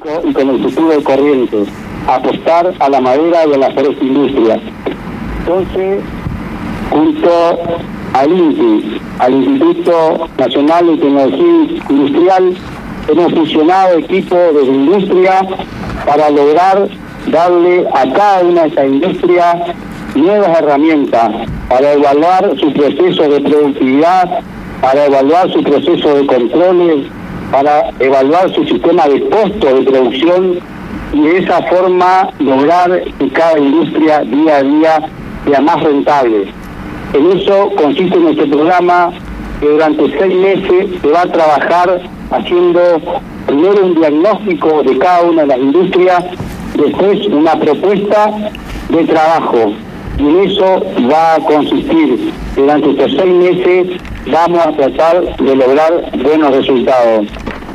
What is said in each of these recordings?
y con el futuro de Corrientes, apostar a la madera y a la forestroindustria. Entonces, junto al INTI, al Instituto Nacional de Tecnología Industrial, hemos fusionado equipos de industria para lograr darle a cada una de estas industrias nuevas herramientas para evaluar su proceso de productividad, para evaluar su proceso de controles, para evaluar su sistema de costo de producción y de esa forma lograr que cada industria día a día sea más rentable. En eso consiste nuestro programa, que durante 6 meses se va a trabajar haciendo primero un diagnóstico de cada una de las industrias, después una propuesta de trabajo. Y en eso va a consistir, durante estos 6 meses vamos a tratar de lograr buenos resultados.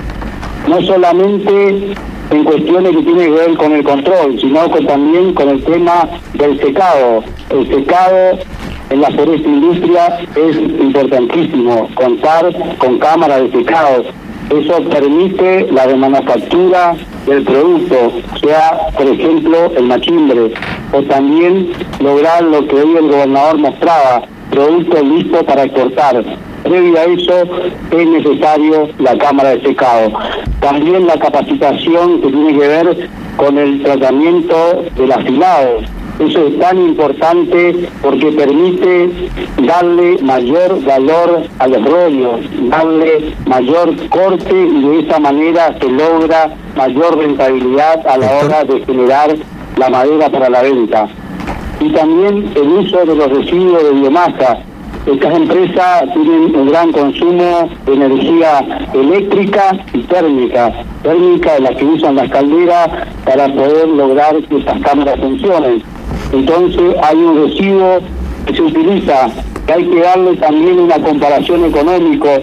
No solamente en cuestiones que tienen que ver con el control, sino que también con el tema del secado. El secado en la forestroindustria es importantísimo, contar con cámaras de secado. Eso permite la remanufactura del producto, sea, por ejemplo, el machimbre, o también lograr lo que hoy el gobernador mostraba, productos listos para exportar. Previo a eso es necesario la cámara de secado. También la capacitación que tiene que ver con el tratamiento del afilado. Eso es tan importante porque permite darle mayor valor a los rollos, darle mayor corte y de esa manera se logra mayor rentabilidad a la hora de generar la madera para la venta. Y también el uso de los residuos de biomasa. Estas empresas tienen un gran consumo de energía eléctrica y térmica. Térmica de las que usan las calderas para poder lograr que estas cámaras funcionen. Entonces hay un residuo que se utiliza, que hay que darle también una comparación económica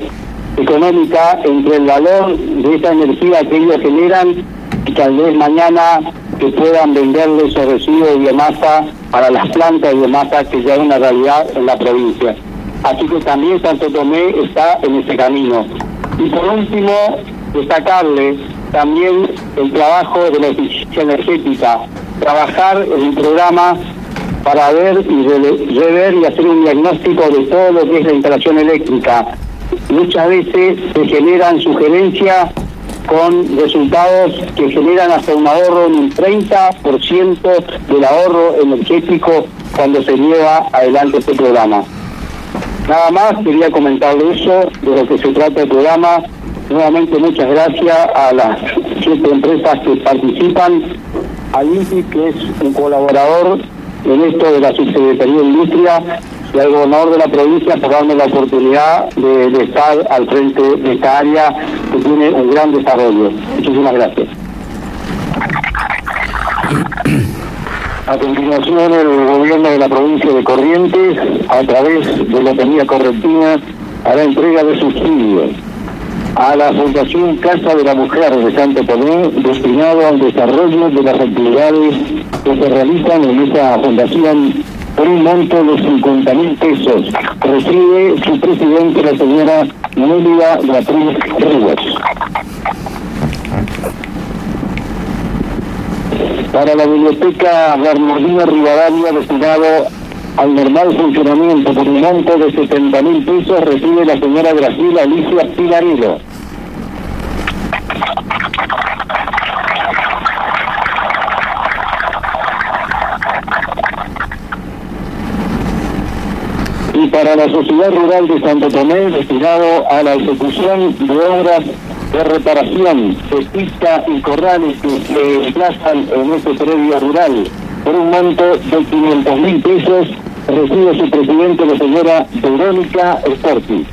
entre el valor de esa energía que ellos generan y tal vez mañana que puedan venderle esos residuos de biomasa para las plantas de biomasa que ya es una realidad en la provincia. Así que también Santo Tomé está en ese camino. Y por último, destacarle también el trabajo de la eficiencia energética, trabajar en un programa para ver y rever y hacer un diagnóstico de todo lo que es la instalación eléctrica. Muchas veces se generan sugerencias con resultados que generan hasta un ahorro en un 30% del ahorro energético cuando se lleva adelante este programa. Nada más, quería comentarle eso, de lo que se trata el programa. Nuevamente muchas gracias a las 7 empresas que participan, al INTI, que es un colaborador en esto de la Subsecretaría de Industria, y al gobernador de la provincia por darme la oportunidad de estar al frente de esta área que tiene un gran desarrollo. Muchísimas gracias. A continuación, el gobierno de la provincia de Corrientes, a través de la Lotería Correntina, hará entrega de subsidios a la Fundación Casa de la Mujer de Santo Tomé, destinado al desarrollo de las actividades que se realizan en esa fundación por un monto de 50.000 pesos. Recibe su presidente, la señora Nélida Beatriz Rivas. Para la Biblioteca Bernardino Rivadavia, destinado al normal funcionamiento por un monto de 70.000 pesos, recibe la señora Graciela Alicia Pinarello. Y para la Sociedad Rural de Santo Tomé, destinado a la ejecución de obras de reparación de pistas y corrales que se desplazan en este predio rural por un monto de 500.000 pesos, recibe su presidente, la señora Verónica Sporti.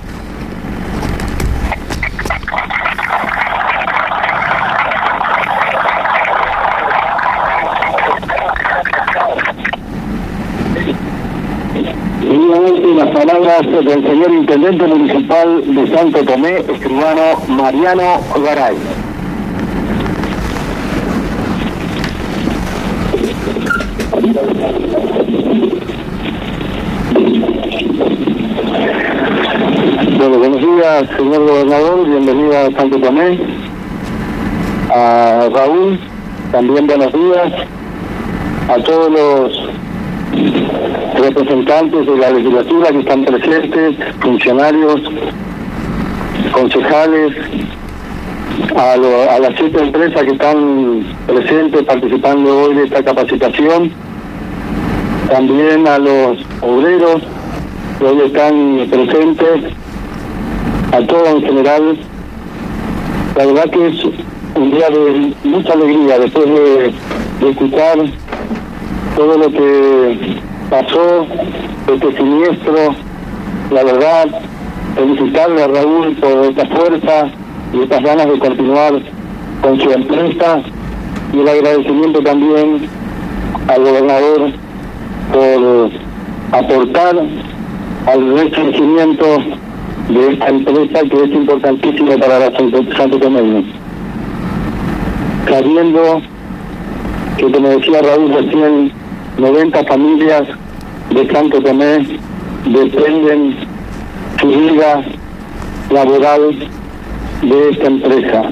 Seguidamente las palabras del señor Intendente Municipal de Santo Tomé, escribano Mariano Garay. Bueno, buenos días, señor gobernador, bienvenido a Santo Tomé. a Raúl, también buenos días, a todos los representantes de la legislatura que están presentes, funcionarios, concejales, a las 7 empresas que están presentes participando hoy de esta capacitación, también a los obreros que hoy están presentes, a todos en general. La verdad que es un día de mucha alegría después de escuchar todo lo que pasó, este siniestro. La verdad, felicitarle a Raúl por esta fuerza y estas ganas de continuar con su empresa, y el agradecimiento también al gobernador por aportar al resurgimiento de esta empresa que es importantísima para la Santo Tomé. Sabiendo que, como decía Raúl recién, 90 familias de Santo Tomé dependen su vida laboral de esta empresa.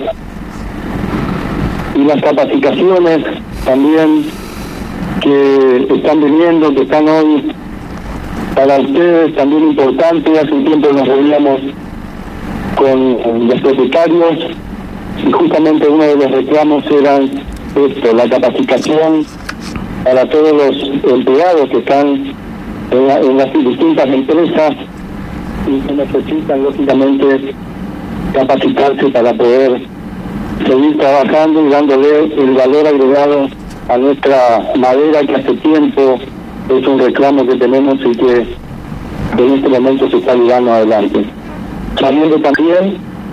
Y las capacitaciones también que están viniendo, que están hoy para ustedes, también importantes. Hace un tiempo nos reuníamos con los propietarios y justamente uno de los reclamos era esto, la capacitación para todos los empleados que están en las distintas empresas y que necesitan lógicamente capacitarse para poder seguir trabajando y dándole el valor agregado a nuestra madera, que hace tiempo es un reclamo que tenemos y que en este momento se está llevando adelante. Sabiendo también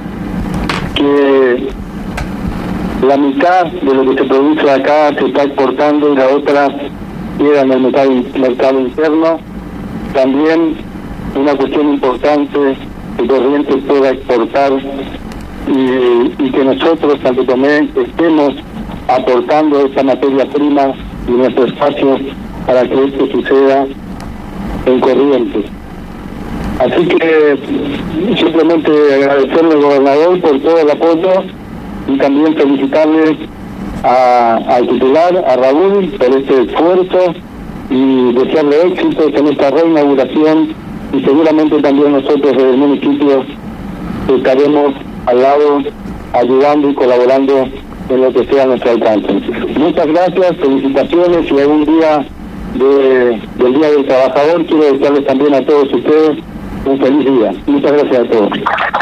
que la mitad de lo que se produce acá se está exportando y la otra queda en el mercado interno. También una cuestión importante que Corrientes pueda exportar y que nosotros, Santo Tomé, estemos aportando esa materia prima y nuestro espacio para que esto suceda en Corrientes. Así que simplemente agradecerle al gobernador por todo el apoyo y también felicitarle al titular, a Raúl, por este esfuerzo y desearle éxitos en esta reinauguración, y seguramente también nosotros desde el municipio estaremos al lado ayudando y colaborando en lo que sea a nuestro alcance. Muchas gracias, felicitaciones, y algún día del Día del Trabajador quiero desearles también a todos ustedes un feliz día. Muchas gracias a todos.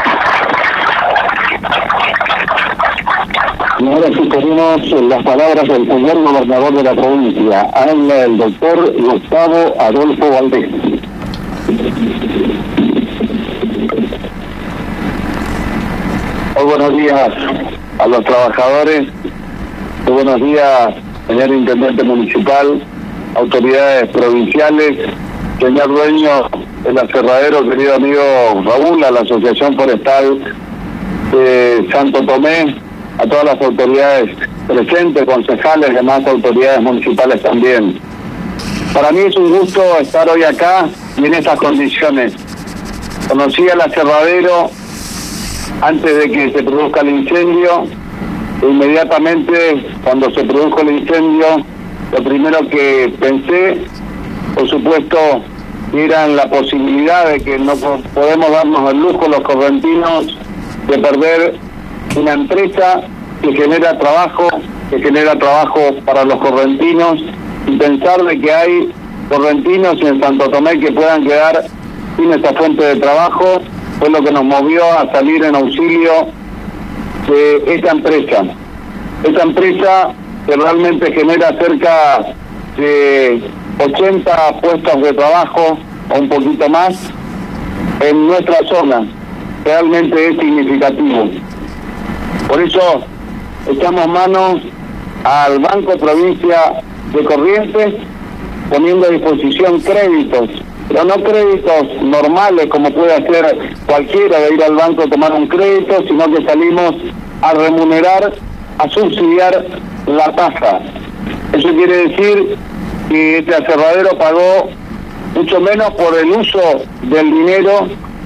Y ahora sí tenemos las palabras del señor gobernador de la provincia. Habla el doctor Gustavo Adolfo Valdés. Muy buenos días a los trabajadores, muy buenos días, señor intendente municipal, autoridades provinciales, señor dueño del aserradero, querido amigo Raúl, a la Asociación Forestal de Santo Tomé, a todas las autoridades presentes, concejales y demás autoridades municipales también. Para mí es un gusto estar hoy acá y en estas condiciones. Conocí el aserradero antes de que se produzca el incendio, e inmediatamente cuando se produjo el incendio, lo primero que pensé, por supuesto, era en la posibilidad de que no podemos darnos el lujo los correntinos de perder una empresa que genera trabajo para los correntinos, y pensar de que hay correntinos en Santo Tomé que puedan quedar sin esta fuente de trabajo, fue lo que nos movió a salir en auxilio de esta empresa. Esta empresa que realmente genera cerca de 80 puestos de trabajo o un poquito más en nuestra zona. Realmente es significativo. Por eso echamos manos al Banco Provincia de Corrientes, poniendo a disposición créditos, pero no créditos normales como puede hacer cualquiera de ir al banco a tomar un crédito, sino que salimos a remunerar, a subsidiar la tasa. Eso quiere decir que este aserradero pagó mucho menos por el uso del dinero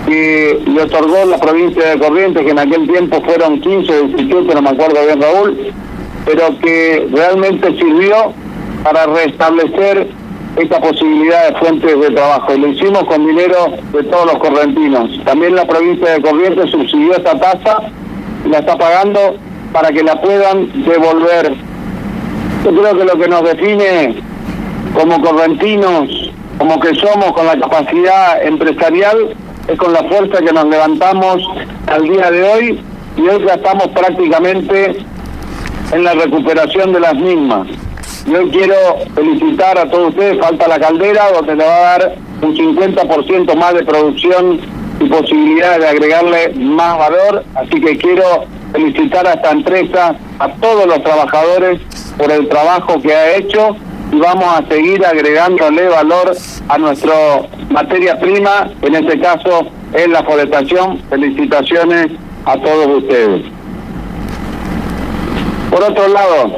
que le otorgó la provincia de Corrientes, que en aquel tiempo fueron 15 o 17, no me acuerdo bien, Raúl, pero que realmente sirvió para restablecer esta posibilidad de fuentes de trabajo, y lo hicimos con dinero de todos los correntinos. También la provincia de Corrientes subsidió esta tasa y la está pagando para que la puedan devolver. Yo creo que lo que nos define como correntinos, como que somos, con la capacidad empresarial, es con la fuerza que nos levantamos al día de hoy, y hoy ya estamos prácticamente en la recuperación de las mismas. Yo quiero felicitar a todos ustedes. Falta la caldera, donde le va a dar un 50% más de producción y posibilidades de agregarle más valor, así que quiero felicitar a esta empresa, a todos los trabajadores por el trabajo que ha hecho, y vamos a seguir agregándole valor a nuestra materia prima, en este caso es la forestación. Felicitaciones a todos ustedes. Por otro lado,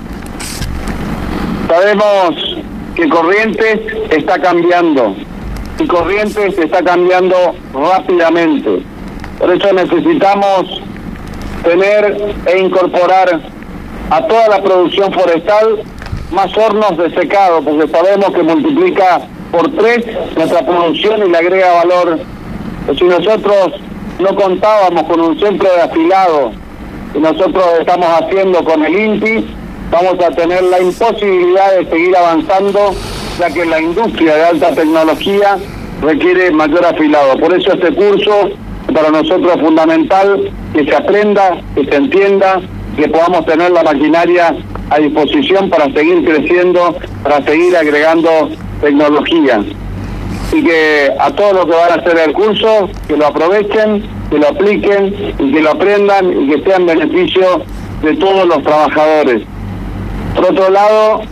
sabemos que Corrientes está cambiando, y Corrientes está cambiando rápidamente. Por eso necesitamos tener e incorporar a toda la producción forestal más hornos de secado, porque sabemos que multiplica por 3 nuestra producción y le agrega valor. Pues si nosotros no contábamos con un centro de afilado, y nosotros estamos haciendo con el INTI, vamos a tener la imposibilidad de seguir avanzando, ya que la industria de alta tecnología requiere mayor afilado. Por eso este curso para nosotros es fundamental, que se aprenda, que se entienda, que podamos tener la maquinaria a disposición para seguir creciendo, para seguir agregando tecnología. Y que a todos los que van a hacer el curso, que lo aprovechen, que lo apliquen y que lo aprendan, y que sea en beneficio de todos los trabajadores. Por otro lado,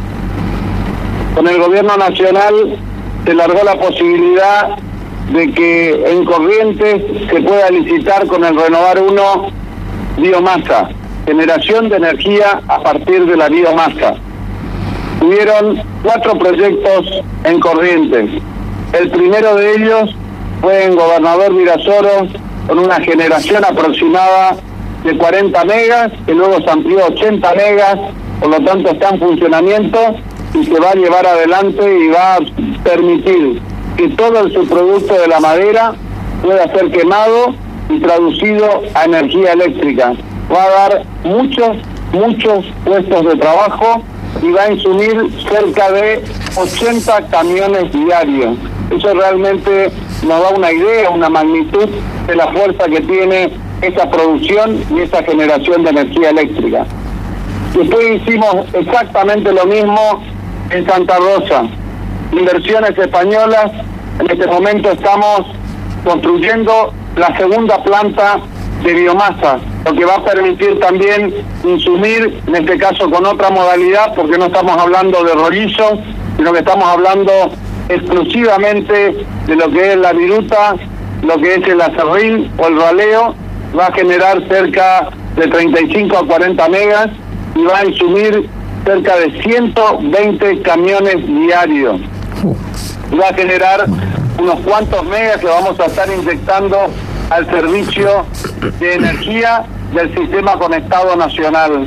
con el gobierno nacional se largó la posibilidad de que en Corrientes se pueda licitar con el Renovar 1 biomasa, generación de energía a partir de la biomasa. Hubieron 4 proyectos en Corrientes. El primero de ellos fue en Gobernador Virasoro, con una generación aproximada de 40 megas, que luego se amplió a 80 megas, por lo tanto está en funcionamiento y se va a llevar adelante, y va a permitir que todo el subproducto de la madera pueda ser quemado y traducido a energía eléctrica. Va a dar muchos puestos de trabajo y va a insumir cerca de 80 camiones diarios. Eso realmente nos da una idea, una magnitud de la fuerza que tiene esa producción y esa generación de energía eléctrica. Después hicimos exactamente lo mismo en Santa Rosa. Inversiones españolas. En este momento estamos construyendo la segunda planta de biomasa, lo que va a permitir también insumir, en este caso con otra modalidad, porque no estamos hablando de rollizos, sino que estamos hablando exclusivamente de lo que es la viruta, lo que es el acerrín o el raleo. Va a generar cerca de 35 a 40 megas y va a insumir cerca de 120 camiones diarios. Y va a generar unos cuantos megas que vamos a estar inyectando al servicio de energía del sistema conectado nacional.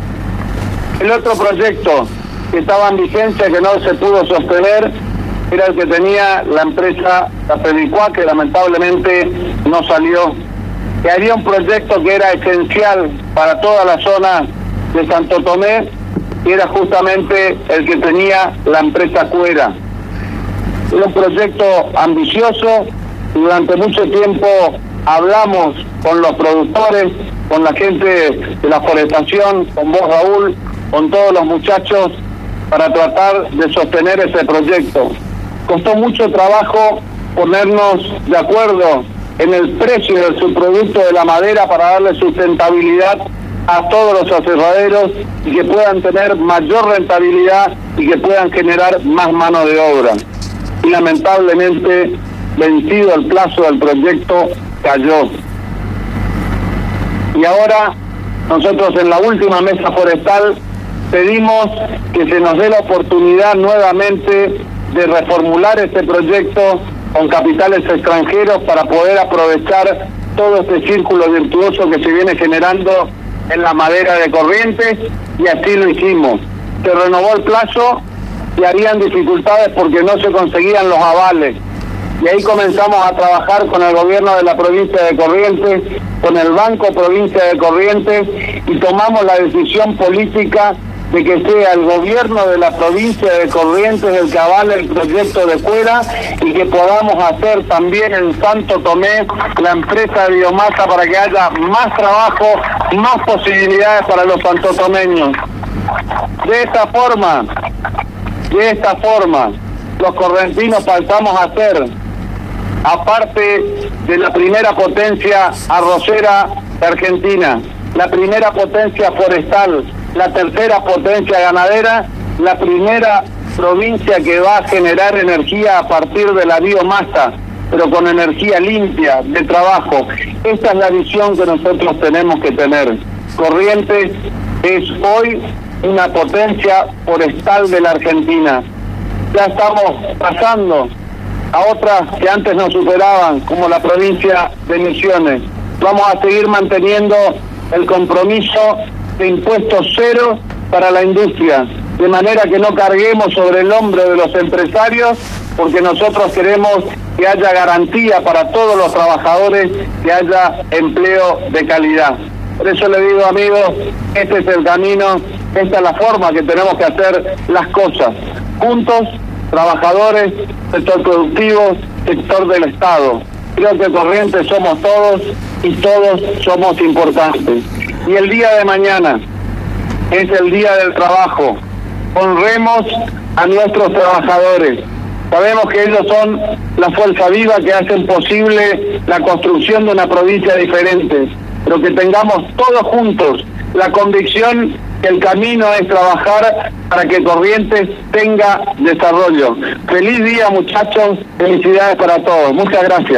El otro proyecto que estaba en vigencia, que no se pudo sostener, era el que tenía la empresa Capedicua, que lamentablemente no salió. Que había un proyecto que era esencial para toda la zona de Santo Tomé, que era justamente el que tenía la empresa Cuera. Era un proyecto ambicioso, y durante mucho tiempo hablamos con los productores, con la gente de la forestación, con vos, Raúl, con todos los muchachos, para tratar de sostener ese proyecto. Costó mucho trabajo ponernos de acuerdo en el precio del subproducto de la madera para darle sustentabilidad a todos los aserraderos y que puedan tener mayor rentabilidad y que puedan generar más mano de obra. Y lamentablemente, vencido el plazo del proyecto, cayó. Y ahora nosotros en la última mesa forestal pedimos que se nos dé la oportunidad nuevamente de reformular este proyecto con capitales extranjeros para poder aprovechar todo este círculo virtuoso que se viene generando en la madera de Corrientes, y así lo hicimos. Se renovó el plazo y habían dificultades porque no se conseguían los avales. Y ahí comenzamos a trabajar con el gobierno de la provincia de Corrientes, con el Banco Provincia de Corrientes, y tomamos la decisión política de que sea el gobierno de la provincia de Corrientes el que avale el proyecto de Cuera, y que podamos hacer también en Santo Tomé la empresa de biomasa para que haya más trabajo, más posibilidades para los santotomeños. De esta forma, los correntinos pasamos a ser, aparte de la primera potencia arrocera de Argentina, la primera potencia forestal, la tercera potencia ganadera, la primera provincia que va a generar energía a partir de la biomasa, pero con energía limpia, de trabajo. Esta es la visión que nosotros tenemos que tener. Corrientes es hoy una potencia forestal de la Argentina. Ya estamos pasando a otras que antes nos superaban, como la provincia de Misiones. Vamos a seguir manteniendo el compromiso de impuestos cero para la industria, de manera que no carguemos sobre el hombro de los empresarios, porque nosotros queremos que haya garantía para todos los trabajadores, que haya empleo de calidad. Por eso le digo, amigos, este es el camino, esta es la forma que tenemos que hacer las cosas. Juntos, trabajadores, sector productivo, sector del Estado. Creo que Corrientes somos todos y todos somos importantes. Y el día de mañana es el día del trabajo. Honremos a nuestros trabajadores. Sabemos que ellos son la fuerza viva que hacen posible la construcción de una provincia diferente, pero que tengamos todos juntos la convicción que el camino es trabajar para que Corrientes tenga desarrollo. Feliz día, muchachos, felicidades para todos. Muchas gracias.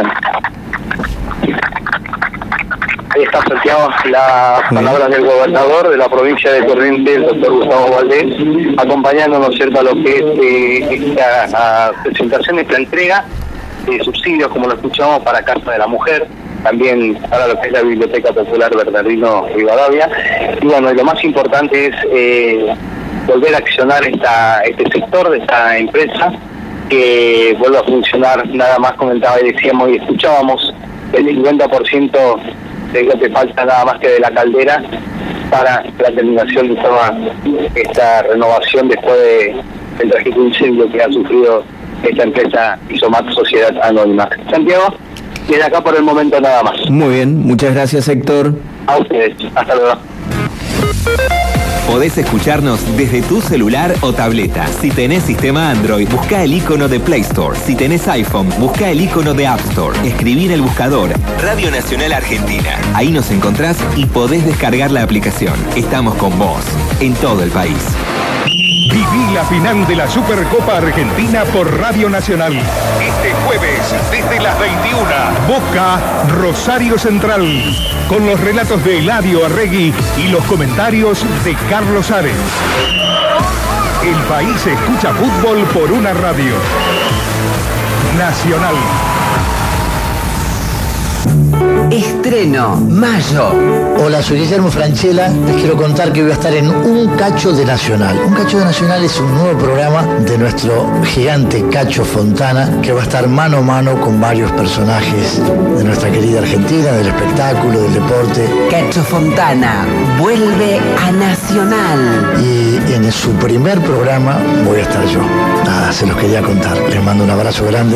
Ahí está, Santiago, las palabras del gobernador de la provincia de Corrientes, el doctor Gustavo Valdés, acompañándonos, ¿cierto?, a lo que es esta presentación, esta entrega de subsidios, como lo escuchamos, para Casa de la Mujer, también para lo que es la Biblioteca Popular Bernardino Rivadavia. Y bueno, lo más importante es volver a accionar este sector de esta empresa, que vuelva a funcionar. Nada más comentaba y decíamos y escuchábamos, el 50% de lo que falta nada más que de la caldera para la terminación de toda esta renovación después del trágico incendio que ha sufrido esta empresa Isomat Sociedad Anónima. Santiago, desde acá por el momento nada más. Muy bien, muchas gracias, Héctor. A ustedes, hasta luego. Podés escucharnos desde tu celular o tableta. Si tenés sistema Android, busca el icono de Play Store. Si tenés iPhone, busca el icono de App Store. Escribí en el buscador Radio Nacional Argentina. Ahí nos encontrás y podés descargar la aplicación. Estamos con vos, en todo el país. Viví la final de la Supercopa Argentina por Radio Nacional. Este jueves, desde las 21, Boca Rosario Central, con los relatos de Eladio Arregui y los comentarios de Carlos Ares. El país escucha fútbol por una radio. Nacional. Estreno, mayo. Hola, soy Guillermo Franchella. Les quiero contar que voy a estar en Un Cacho de Nacional. Un Cacho de Nacional es un nuevo programa de nuestro gigante Cacho Fontana, que va a estar mano a mano con varios personajes de nuestra querida Argentina, del espectáculo, del deporte. Cacho Fontana vuelve a Nacional. Y en su primer programa voy a estar yo. Nada, se los quería contar. Les mando un abrazo grande.